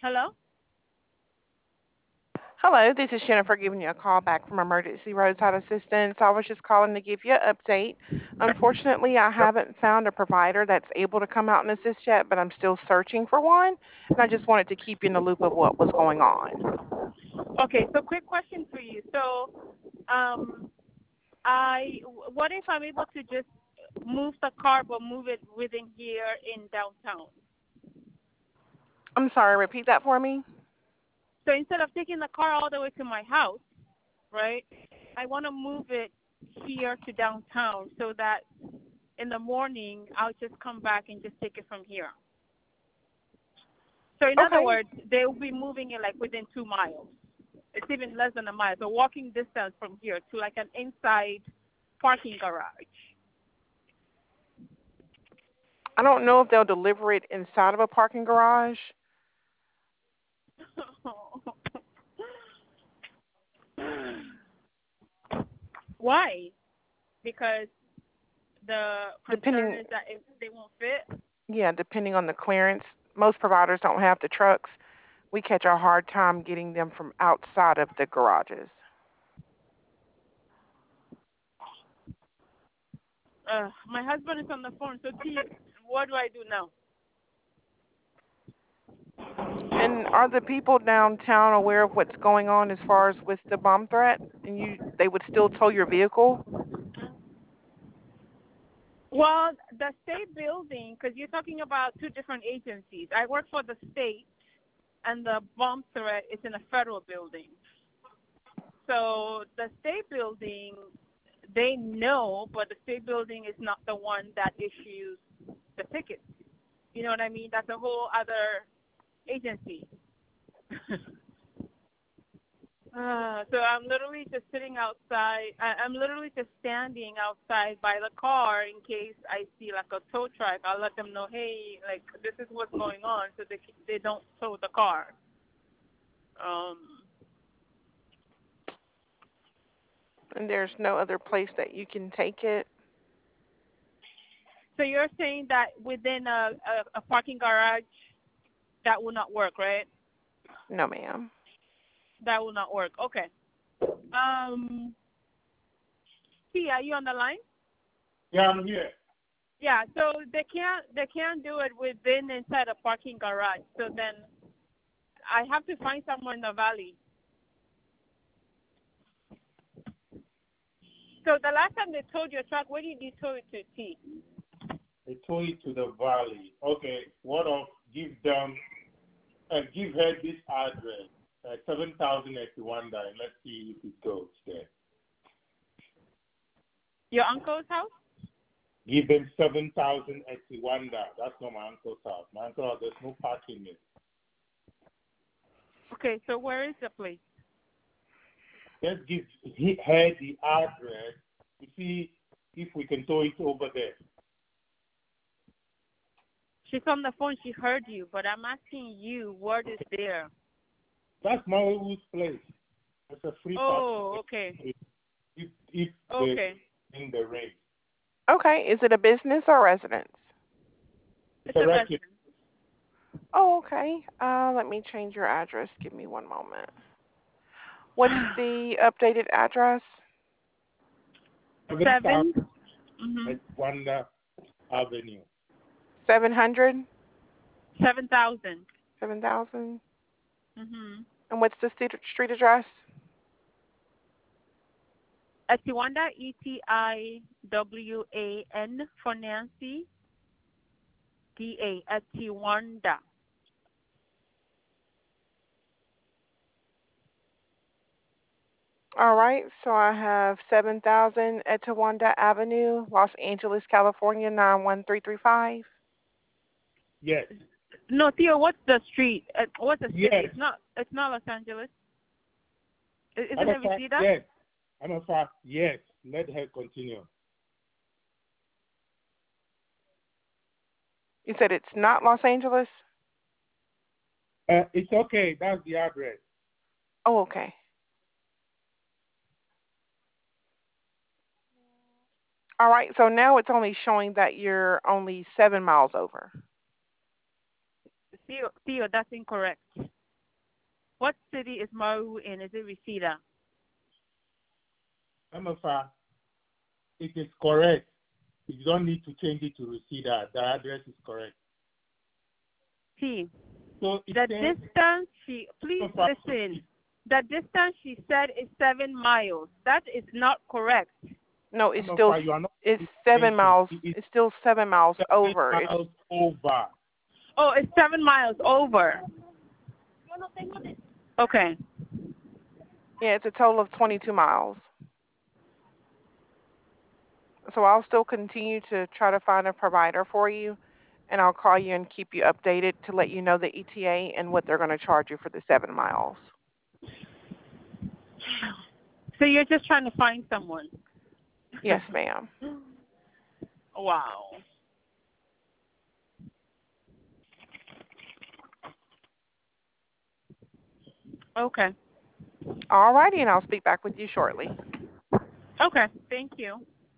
Hello? Hello, this is Jennifer giving you a call back from Emergency Roadside Assistance. I was just calling to give you an update. Unfortunately, I haven't found a provider that's able to come out and assist yet, but I'm still searching for one, and I just wanted to keep you in the loop of what was going on. Okay, so quick question for you. So, um, what if I'm able to just move the car, but move it within here in downtown? I'm sorry, repeat that for me. So instead of taking the car all the way to my house, right? I want to move it here to downtown so that in the morning I'll just come back and just take it from here. So in other Okay. words, they will be moving it like within 2 miles. It's even less than a mile. So walking distance from here to like an inside parking garage. I don't know if they'll deliver it inside of a parking garage. Why? Because the concern Depending, is that if they won't fit. yeah, depending on the clearance. Most providers don't have the trucks. We catch a hard time getting them from outside of the garages. My husband is on the phone. So T, what do I do now? And are the people downtown aware of what's going on as far as with the bomb threat? And they would still tow your vehicle? Well, the state building, because you're talking about two different agencies. I work for the state, and the bomb threat is in a federal building. So the state building, they know, but the state building is not the one that issues the tickets. You know what I mean? That's a whole other agency. So I'm literally just sitting outside. I'm literally just standing outside by the car in case I see like a tow truck. I'll let them know, hey, like this is what's going on, so they don't tow the car. Um, And there's no other place that you can take it? so you're saying that within a parking garage that will not work, right? No, ma'am. That will not work. Okay. Um, T, are you on the line? Yeah, I'm here. Yeah. So they can't do it within inside a parking garage. So then I have to find somewhere in the valley. So the last time they towed your truck, where did you tow it to, T? I told you to the valley. Okay, what of give them, give her this address, 7,000 at Rwanda, and let's see if it goes there. Your uncle's house? Give them 7,000 at Rwanda. That's not my uncle's house. My uncle's house, there's no parking there. Okay, so where is the place? Let's give her the address to see if we can tow it over there. She's on the phone. She heard you, but I'm asking you what is there. That's my old place. It's a free Oh, parking. okay. If Okay. in the rain. Okay. Is it a business or residence? It's It's a a resident. resident. Oh, okay. Let me change your address. Give me one moment. What's the updated address? 7,000 7? Mm-hmm. at Rwanda Avenue. 700? 7,000. 7,000? Mm-hmm. And what's the street address? Etiwanda, Etiwan for Nancy, DA, Etiwanda. All right. So I have 7,000 Etowanda Avenue, Los Angeles, California, 91335. Yes. No, Theo, what's the street? What's the city? Yes. It's not Los Angeles. Isn't Matter it of fact, Reseda? yes. Matter of fact, yes. Let her continue. You said it's not Los Angeles? It's okay. That's the address. Oh, okay. All right. So now it's only showing that you're only 7 miles over. Theo, that's incorrect. What city is Maru in? Is it Reseda? MFA, it is correct. You don't need to change it to Reseda. The address is correct. T. So The distance please listen. The distance she said is 7 miles. That is not correct. No, it's MFA, still you are not it's 7 miles. It's still 7 miles 7 over. miles over. Oh, it's 7 miles over. Okay. Yeah, it's a total of 22 miles. So I'll still continue to try to find a provider for you, and I'll call you and keep you updated to let you know the ETA and what they're going to charge you for the 7 miles. So you're just trying to find someone? Yes, ma'am. Wow. Okay. All righty, and I'll speak back with you shortly. Okay. Thank you.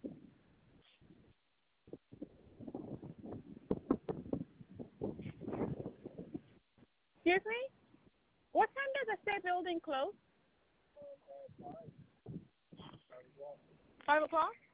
Excuse me? What time does the state building close? 5 o'clock?